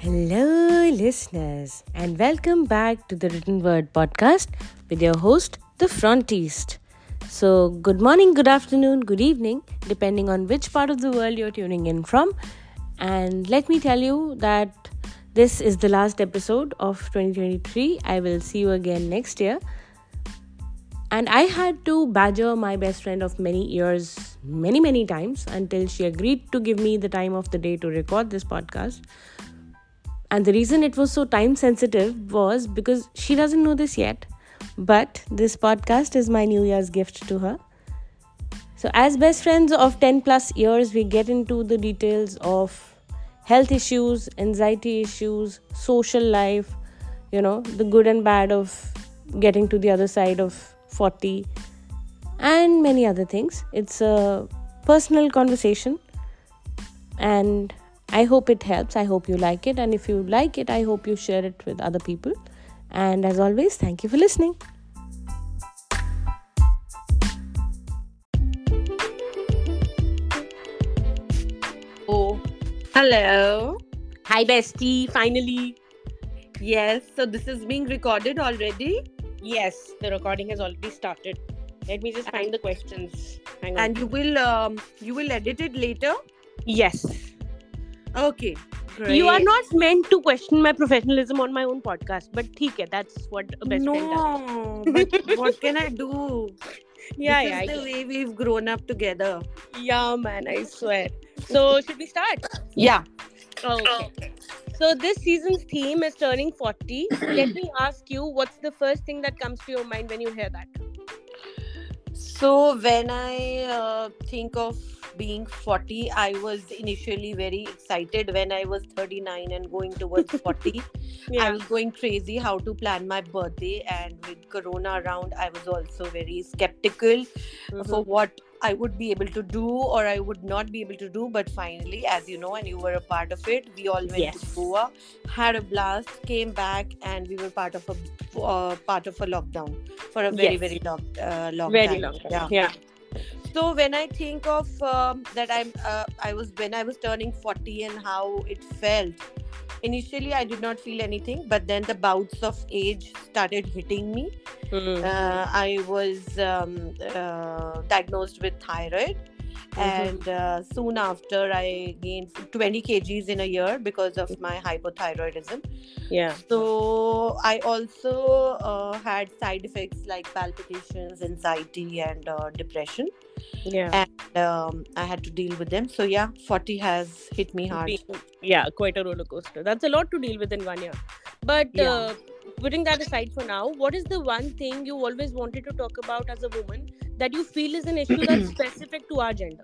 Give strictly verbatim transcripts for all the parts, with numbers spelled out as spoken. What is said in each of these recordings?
Hello, listeners, and welcome back to the Written Word podcast with your host, The Frontiest. So, good morning, good afternoon, good evening, depending on which part of the world you're tuning in from. And let me tell you that this is the last episode of twenty twenty-three. I will see you again next year. And I had to badger my best friend of many years many, many times until she agreed to give me the time of the day to record this podcast. And the reason it was so time sensitive was because she doesn't know this yet. But this podcast is my New Year's gift to her. So as best friends of ten plus years, we get into the details of health issues, anxiety issues, social life, you know, the good and bad of getting to the other side of forty and many other things. It's a personal conversation and I hope it helps. I hope you like it. And if you like it, I hope you share it with other people. And as always, thank you for listening. Oh, hello. Hi, bestie. Finally. Yes, so this is being recorded already. Yes, the recording has already started. Let me just find the questions. Hang on. And you will um you will edit it later? Yes. Okay. Great. You are not meant to question my professionalism on my own podcast, but theek hai, that's what a best friend does. No, but what can I do? Yeah, this yeah. is I the get- way we've grown up together. Yeah, man, I swear. So, should we start? Yeah. Okay. So, this season's theme is turning forty. Let me ask you, what's the first thing that comes to your mind when you hear that? So when I uh, think of being forty, I was initially very excited when I was thirty-nine and going towards forty. I was going crazy how to plan my birthday, and with Corona around, I was also very skeptical Mhm. for what I would be able to do or I would not be able to do. But finally, as you know, and you were a part of it, we all went Yes. to Goa, had a blast, came back, and we were part of a uh, part of a lockdown for a very Yes. very long uh, long Very time. long time. Yeah. Yeah. So when I think of um, that, I'm uh, I was when I was turning forty and how it felt. Initially, I did not feel anything, but then the bouts of age started hitting me. Mm. Uh, I was um, uh, diagnosed with thyroid, Mhm. and uh, soon after, I gained twenty kgs in a year because of my hypothyroidism. Yeah. So I also uh, had side effects like palpitations, anxiety, and uh, depression, Yeah. and um, I had to deal with them. So yeah, forty has hit me hard. Being- yeah, quite a roller coaster. That's a lot to deal with in one year. But Yeah. uh, putting that aside for now, what is the one thing you always wanted to talk about as a woman that you feel is an issue that's specific to our gender?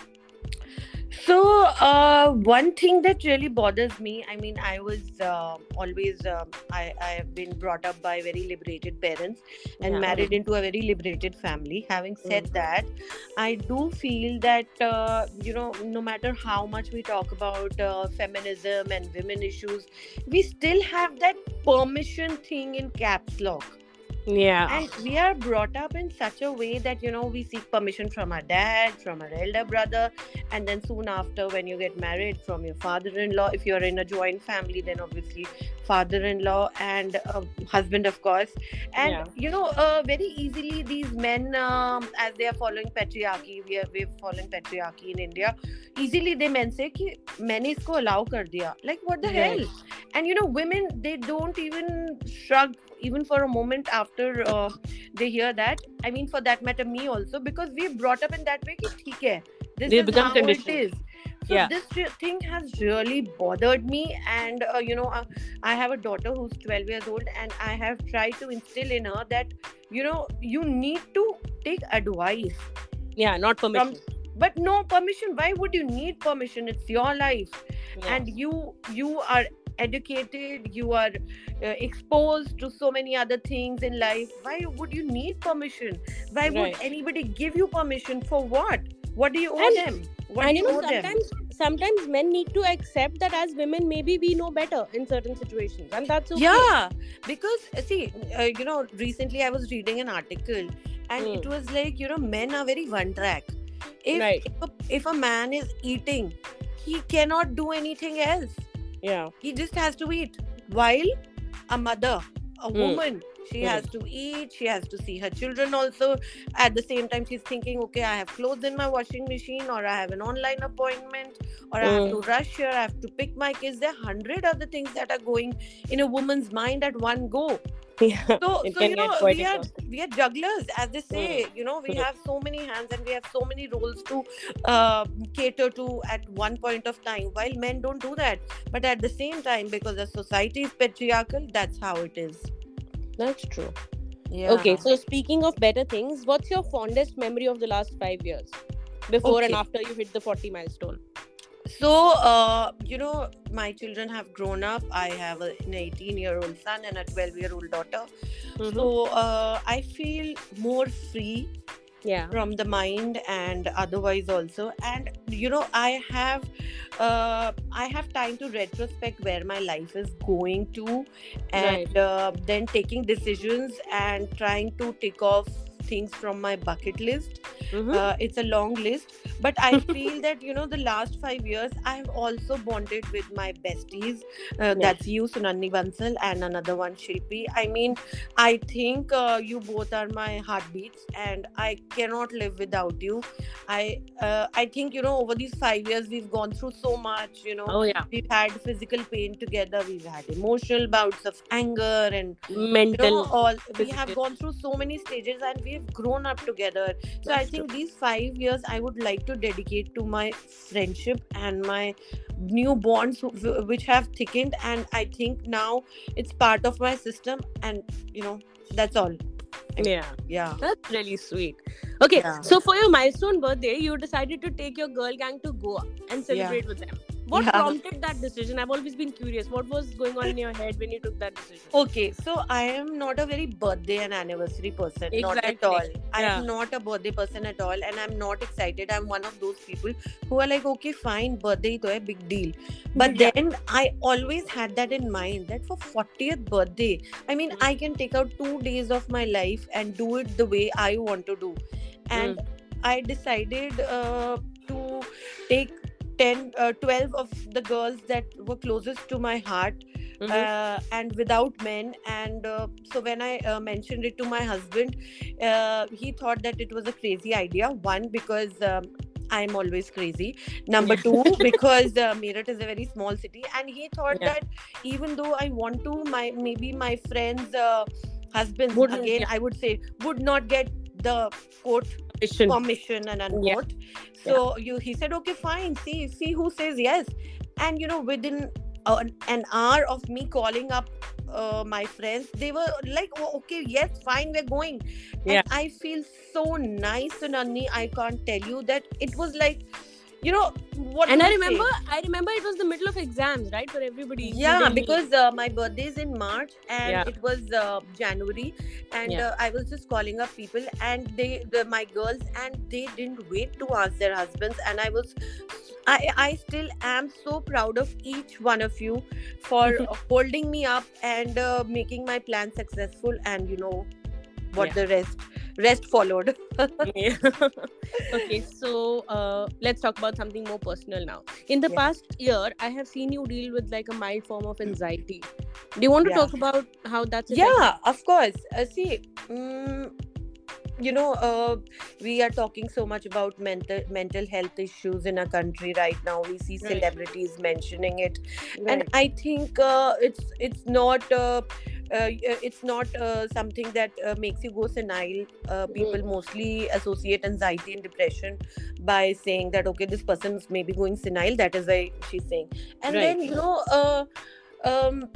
So, uh, one thing that really bothers me, I mean, I was uh, always, um I, I have been brought up by very liberated parents and Yeah. married into a very liberated family. Having said that, I do feel that, uh, you know, no matter how much we talk about uh, feminism and women issues, we still have that permission thing in caps lock. Yeah. And we are brought up in such a way that, you know, we seek permission from our dad, from our elder brother, and then soon after, when you get married, from your father-in-law. If you're in a joint family, then obviously father-in-law and uh, husband, of course. And, Yeah. you know, uh, very easily these men, um, as they are following patriarchy, we are we're following patriarchy in India, easily they men say कि मैंने इसको allow कर दिया. Like, what the Right. hell? And, you know, women, they don't even shrug even for a moment after uh, they hear that. I mean, for that matter, me also, because we brought up in that way ki, theek hai, this They is become how conditioned. it is. So Yeah. this re- thing has really bothered me. And uh, you know, uh, I have a daughter who's twelve years old, and I have tried to instill in her that, you know, you need to take advice Yeah, not permission. but no permission. Why would you need permission? It's your life. Yeah. And you you are educated, you are uh, exposed to so many other things in life. Why would you need permission? Why would Right. anybody give you permission? For what? What do you owe And- them? What and do you you know, owe them? sometimes sometimes men need to accept that as women, maybe we know better in certain situations, and that's okay. Yeah, because uh, see, uh, you know, recently I was reading an article, and Mm. it was like, you know, men are very one track. If Right. if, a, if a man is eating, he cannot do anything else. Yeah. He just has to eat. While a mother, a Mm. woman, she Mm. has to eat, she has to see her children also. At the same time, she's thinking, okay, I have clothes in my washing machine, or I have an online appointment, or I have Mm. to rush here, I have to pick my kids. There are hundred other things that are going in a woman's mind at one go. Yeah. So, It so can you know, get quite we are exhausting. we are jugglers, as they say. Mm. You know, we Mm. have so many hands and we have so many roles to uh, cater to at one point of time. While men don't do that, but at the same time, because the society is patriarchal, that's how it is. That's true. Yeah. Okay, so speaking of better things, what's your fondest memory of the last five years? Before and Okay. after you hit the forty milestone. So, uh, you know, my children have grown up. I have a- an eighteen year old son and a twelve year old daughter. Mhm. So, uh, I feel more free Yeah. from the mind and otherwise also. And, you know, I have uh, I have time to retrospect where my life is going to, and Right. uh, then taking decisions and trying to tick off things from my bucket list. Mhm. Uh, it's a long list, but I feel that, you know, the last five years I have also bonded with my besties. Uh, Yeah. that's you, Sunanni Bansal, and another one, Shilpi. I mean, I think uh, you both are my heartbeats, and I cannot live without you. I uh, I think, you know, over these five years we've gone through so much. You know, Oh yeah. we've had physical pain together. We've had emotional bouts of anger, and you Mental. know, all we have physical. gone through so many stages, and we've grown up together. So I That's think these five years I would like to dedicate to my friendship and my new bonds who- which have thickened, and I think now it's part of my system, and you know, that's all. true. Yeah. Yeah. That's really sweet. Okay, Yeah. so for your milestone birthday, you decided to take your girl gang to Goa and celebrate with them. What Yeah. prompted that decision? I've always been curious. What was going on in your head when you took that decision? Okay, so I am not a very birthday and anniversary person. Not at Exactly. all. I Yeah. am not a birthday person at all, and I'm not excited. I'm one of those people who are like, okay, fine, birthday to a big deal. But Yeah. then I always had that in mind that for fortieth birthday, I mean, Mm. I can take out two days of my life and do it the way I want to do. And I decided uh, to take ten, uh, twelve of the girls that were closest to my heart, Mhm. uh, and without men. And uh, so when I uh, mentioned it to my husband, uh, he thought that it was a crazy idea. One, because um, I'm always crazy. Number two, because uh, Meerut is a very small city, and he thought Yeah. that even though I want to, my maybe my friends' uh, husbands, Wouldn't again, get I would say, would not get the quote permission. permission and unquote. So you, he said, okay, fine. See, see who says yes. And you know, within uh, an, an hour of me calling up uh, my friends, they were like, oh, okay, yes, fine, we're going. Yeah. And I feel so nice, Sunanni. I can't tell you that it was like, you know, what And do I I say? remember, I remember it was the middle of exams, right, for everybody. Yeah, including me. because uh, my birthday is in March, and Yeah. it was uh, January, and Yeah. uh, I was just calling up people, and they, the, my girls, and they didn't wait to ask their husbands, and I was, I, I still am so proud of each one of you for uh, holding me up and uh, making my plan successful, and you know what, Yeah. the rest, rest followed. Yeah. Okay, so uh, let's talk about something more personal now. In the Yeah. past year, I have seen you deal with like a mild form of anxiety. Do you want to Yeah. talk about how that's affected? Yeah, of course. Uh, see, mm, you know, uh, we are talking so much about mental mental health issues in our country right now. We see Right. celebrities mentioning it, Right. and I think uh, it's it's not. Uh, uh, it's not uh, something that uh, makes you go senile. Uh, people Mm. mostly associate anxiety and depression by saying that, okay, this person is maybe going senile. That is why she's saying. And Right. then, you know, uh, um,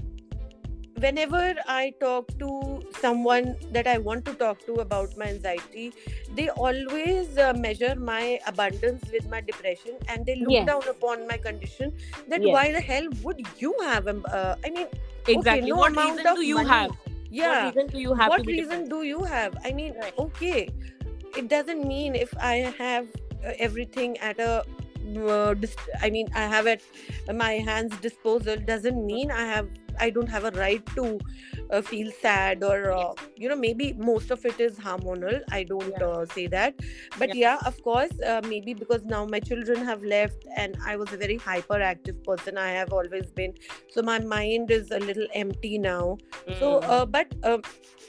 whenever I talk to someone that I want to talk to about my anxiety, they always uh, measure my abundance with my depression, and they look Yes. down upon my condition. That Yes. why the hell would you have? Um, uh, I mean, Exactly. okay, no What amount reason of do you money. have? Yeah. What reason do you have What to be reason depressed? do you have? I mean, Right. okay, it doesn't mean if I have uh, everything at a uh, dis- I mean, I have at my hands disposal, doesn't mean I have I don't have a right to uh, feel sad, or uh, you know, maybe most of it is hormonal. I don't Yeah. uh, say that, but Yeah. yeah, of course, uh, maybe because now my children have left, and I was a very hyperactive person. I have always been, so my mind is a little empty now. So, Mm. uh, but. Uh,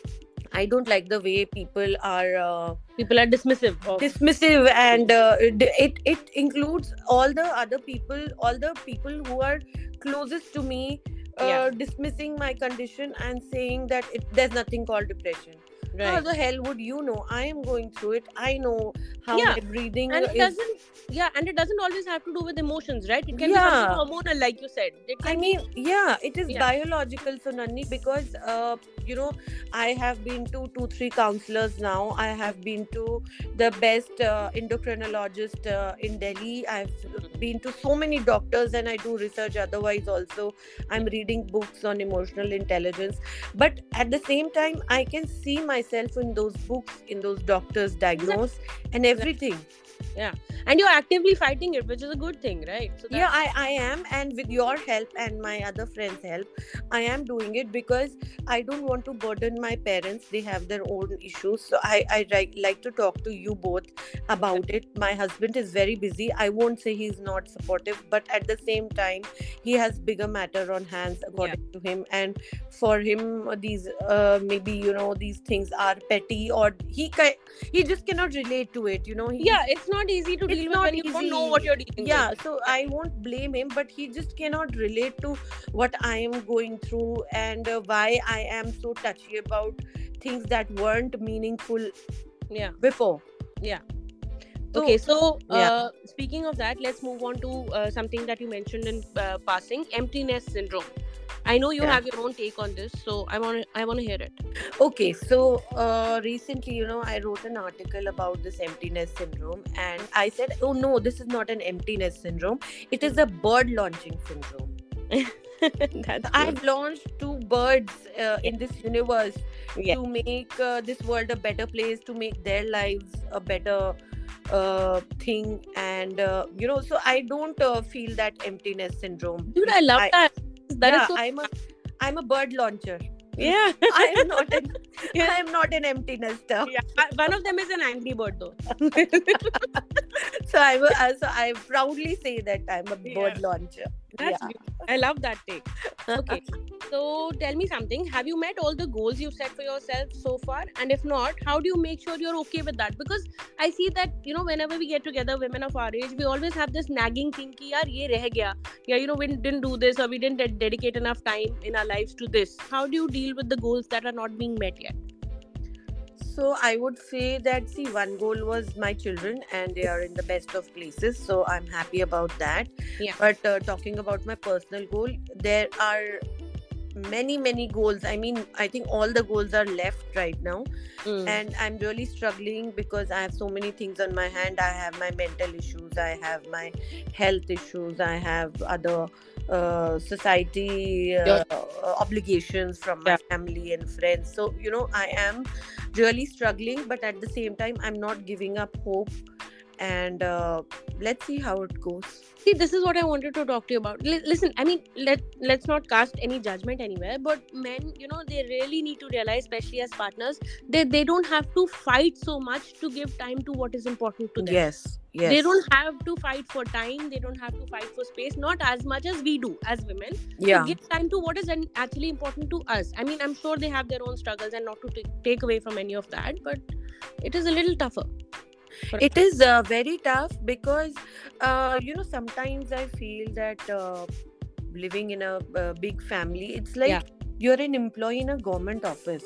I don't like the way people are uh, People are dismissive of. dismissive, and uh, it, it it includes all the other people, all the people who are closest to me, uh, Yeah. dismissing my condition and saying that it, there's nothing called depression. How Right. the hell would you know? I am going through it. I know how Yeah. my breathing And it is. doesn't, yeah, and it doesn't always have to do with emotions, right? It can be Yeah. something hormonal, like you said. It I can mean, be, yeah, it is yeah. biological, Sonani, because uh, you know, I have been to two, three counselors now. I have been to the best uh, endocrinologist uh, in Delhi. I've been to so many doctors, and I do research. Otherwise, also, I'm reading books on emotional intelligence. But at the same time, I can see myself in those books, in those doctors' diagnose, and everything. Yeah, and you're actively fighting it, which is a good thing, right? So Yeah, I, I am, and with your help and my other friends' help, I am doing it because I don't want to burden my parents. They have their own issues, so I I ri- like to talk to you both about it. My husband is very busy. I won't say he's not supportive, but at the same time, he has bigger matter on hands, according to him. And for him, these uh, maybe, you know, these things are petty, or he ki- he just cannot relate to it. You know, he, yeah, it's not easy to it's deal with not when you don't know what easy. you're dealing Yeah, with. so I won't blame him, but he just cannot relate to what I am going through, and uh, why I am so touchy about things that weren't meaningful Yeah, before. yeah. So, Okay, so yeah. uh, speaking of that, let's move on to uh, something that you mentioned in uh, passing: emptiness syndrome. I know you Yeah. have your own take on this, so I want I want to hear it. Okay, so uh, recently, you know, I wrote an article about this emptiness syndrome, and I said, oh no, this is not an emptiness syndrome, it is a bird launching syndrome. That's good. I've launched two birds uh, in this universe Yeah. to make uh, this world a better place, to make their lives a better uh, thing, and uh, you know, so I don't uh, feel that emptiness syndrome. Dude, I love I, that. That is yeah, so. I'm a I'm a bird launcher. Yeah. I am not an Yeah. I am not an empty nester. Yeah. One of them is an angry bird, though. So I will, uh, so I proudly say that I'm a bird Yeah. launcher. That's Yeah. beautiful. I love that take. Okay. So tell me something. Have you met all the goals you've set for yourself so far? And if not, how do you make sure you're okay with that? Because I see that, you know, whenever we get together, women of our age, we always have this nagging thing ki, yaar, ye reh gaya. Yeah, you know, we didn't do this, or we didn't de- dedicate enough time in our lives to this. How do you deal with the goals that are not being met yet? So I would say that, see, one goal was my children, and they are in the best of places. So I'm happy about that. Yeah. But uh, talking about my personal goal, there are many many goals. I mean, I think all the goals are left right now, Mm. and I'm really struggling because I have so many things on my hand. I have my mental issues, I have my health issues, I have other uh, society uh, Yeah. uh, obligations from my Yeah. family and friends. So, you know, I am really struggling, but at the same time, I'm not giving up hope, and uh, let's see how it goes. See, this is what I wanted to talk to you about. L- listen, I mean, let let's not cast any judgment anywhere, but men, you know, they really need to realize, especially as partners, that they don't have to fight so much to give time to what is important to them. Yes, yes. They don't have to fight for time. They don't have to fight for space. Not as much as we do as women. Yeah. To give time to what is an- actually important to us. I mean, I'm sure they have their own struggles, and not to t- take away from any of that, but it is a little tougher. It is uh, very tough because uh, you know, sometimes I feel that uh, living in a uh, big family, it's like Yeah. you're an employee in a government office,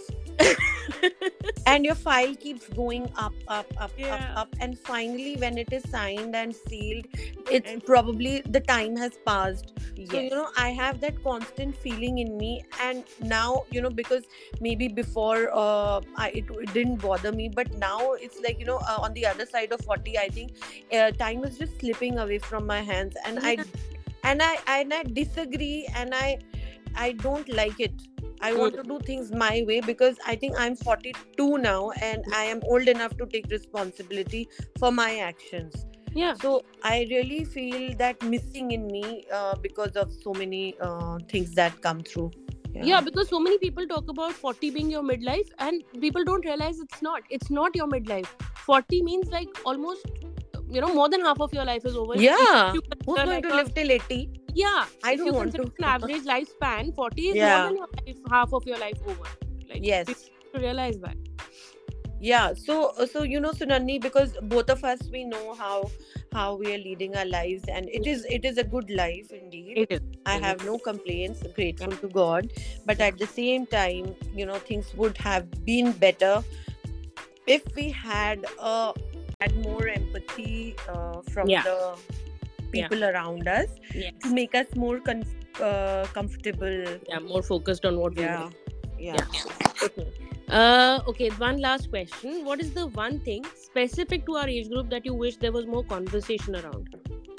and your file keeps going up up up Yeah. up up, and finally when it is signed and sealed, it's And- probably the time has passed. So, Yes. you know, I have that constant feeling in me, and now, you know, because maybe before uh, I, it, it didn't bother me, but now it's like, you know, uh, on the other side of forty, I think uh, time is just slipping away from my hands, and I Yeah. and I and I disagree, and I I don't like it. I want to do things my way, because I think I'm forty-two now, and I am old enough to take responsibility for my actions. Yeah. So I really feel that missing in me uh, because of so many uh, things that come through. Yeah. Yeah, because so many people talk about forty being your midlife, and people don't realize it's not. It's not your midlife. forty means like almost, you know, more than half of your life is over. Yeah. If you Who's consider going like to a, live till eighty? yeah, I if don't you want consider to. an average lifespan, forty is more Yeah. than your life, half of your life over. Like, Yes. people have to realize that. Yeah. So, so you know, Sunanni, because both of us, we know how how we are leading our lives, and it is it is a good life indeed. It is. I have no complaints. Grateful to God, but at the same time, you know, things would have been better if we had uh had more empathy uh, from Yeah. the people Yeah. around us Yes. to make us more con- uh, comfortable. Yeah, more focused on what we Yeah. want. Yeah. Yeah. Okay. Uh, okay, one last question. What is the one thing specific to our age group that you wish there was more conversation around?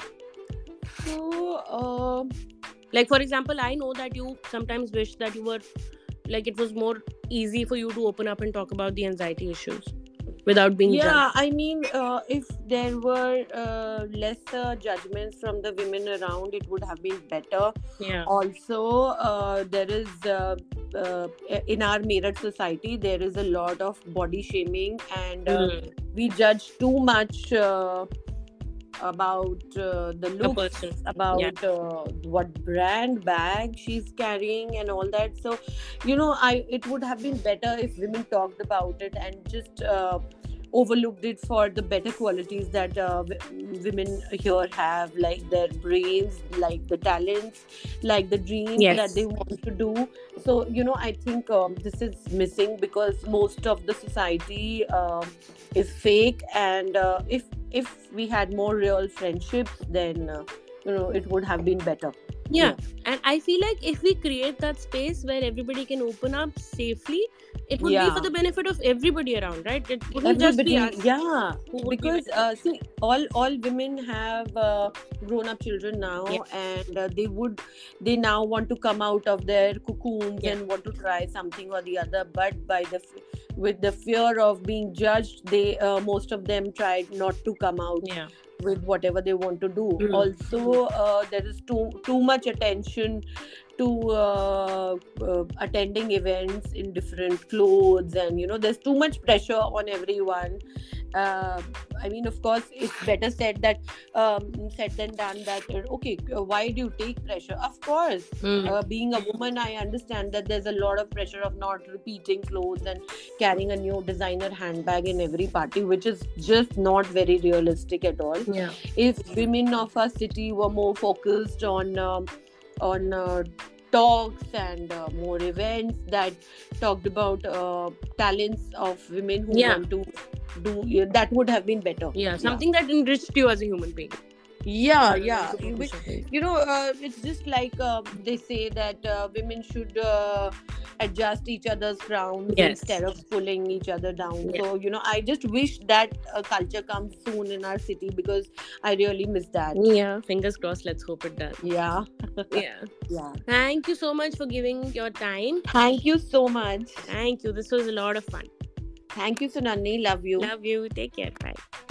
So, uh, Like, for example, I know that you sometimes wish that you were, like, it was more easy for you to open up and talk about the anxiety issues without being yeah, judged. I mean, uh, if there were uh, lesser judgments from the women around, it would have been better. Yeah. Also, uh, there is uh, uh, in our Meerut society, there is a lot of body shaming, and uh, Mm. we judge too much uh, about uh, the A looks, person. about uh, what brand bag she's carrying, and all that. So, you know, I it would have been better if women talked about it and just uh, overlooked it for the better qualities that uh, w- women here have, like their brains, like the talents, like the dreams Yes. that they want to do. So, you know, I think um, this is missing because most of the society uh, is fake, and uh, if if we had more real friendships, then uh, you know, it would have been better. Yeah. And I feel like if we create that space where everybody can open up safely, it would be Yeah. for the benefit of everybody around, right? It wouldn't just be Everybody, us. yeah, who would be because benefiting. uh, see, all all women have uh, grown up children now, Yeah. and uh, they would they now want to come out of their cocoons Yeah. and want to try something or the other, but by the f- with the fear of being judged, they uh, most of them tried not to come out Yeah. with whatever they want to do. Mm. Also, uh, there is too too much attention to uh, uh, attending events in different clothes, and you know, there's too much pressure on everyone. uh, I mean, of course, it's better said that um, said than done, that uh, okay, uh, why do you take pressure? Of course, Mm. uh, being a woman, I understand that there's a lot of pressure of not repeating clothes and carrying a new designer handbag in every party, which is just not very realistic at all. Yeah. If women of our city were more focused on um, on uh, talks and uh, more events that talked about uh, talents of women who Yeah. want to do, yeah, that would have been better. Yeah. Something that enriched you as a human being. Yeah, rather than yeah. superficial Which, things. you know, uh, it's just like uh, they say that uh, women should uh, adjust each other's crowns Yes. instead of pulling each other down. Yeah. So, you know, I just wish that uh, culture comes soon in our city, because I really miss that. Yeah. Fingers crossed. Let's hope it does. Yeah. Yeah. Yeah. Thank you so much for giving your time. Thank you so much. Thank you. This was a lot of fun. Thank you, Sunanni. Love you. Love you. Take care. Bye.